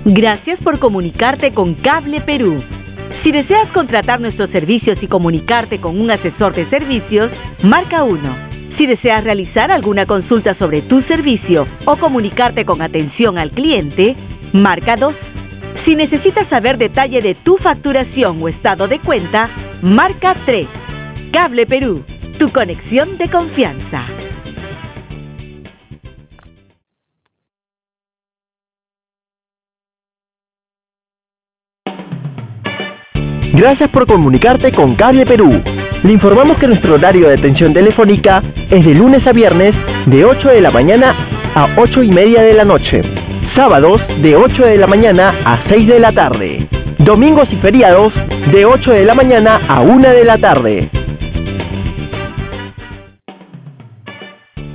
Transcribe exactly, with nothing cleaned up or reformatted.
Gracias por comunicarte con Cable Perú. Si deseas contratar nuestros servicios y comunicarte con un asesor de servicios, marca uno. Si deseas realizar alguna consulta sobre tu servicio o comunicarte con atención al cliente, marca dos. Si necesitas saber detalle de tu facturación o estado de cuenta, marca tres. Cable Perú, tu conexión de confianza. Gracias por comunicarte con Cable Perú. Le informamos que nuestro horario de atención telefónica es de lunes a viernes de ocho de la mañana a ocho y media de la noche. Sábados de ocho de la mañana a seis de la tarde. Domingos y feriados de ocho de la mañana a una de la tarde.